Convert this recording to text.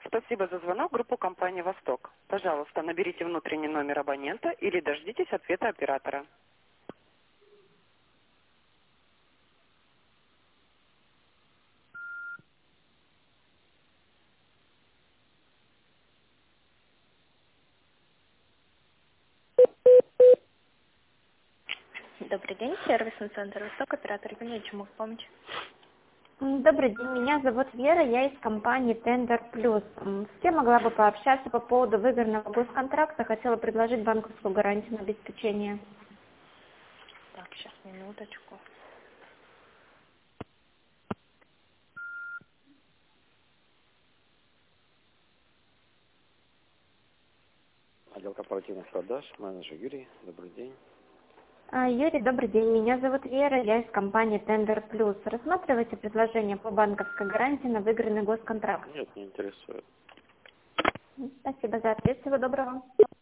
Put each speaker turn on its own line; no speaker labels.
Спасибо за звонок в группу компании «Восток». Пожалуйста, наберите внутренний номер абонента или дождитесь ответа оператора.
Добрый день, сервисный центр «Восток», оператор Юлия, чем могу помочь?
Добрый день, меня зовут Вера, я из компании Tender Plus. С кем могла бы пообщаться по поводу выгодного госконтракта? Хотела предложить банковскую гарантию на обеспечение.
Так, сейчас, минуточку.
Отдел корпоративных продаж, менеджер Юрий, добрый день.
Юрий, добрый день, меня зовут Вера, я из компании Tender Plus. Рассматриваете предложение по банковской гарантии на выигранный госконтракт?
Нет, не интересует.
Спасибо за ответ, всего доброго.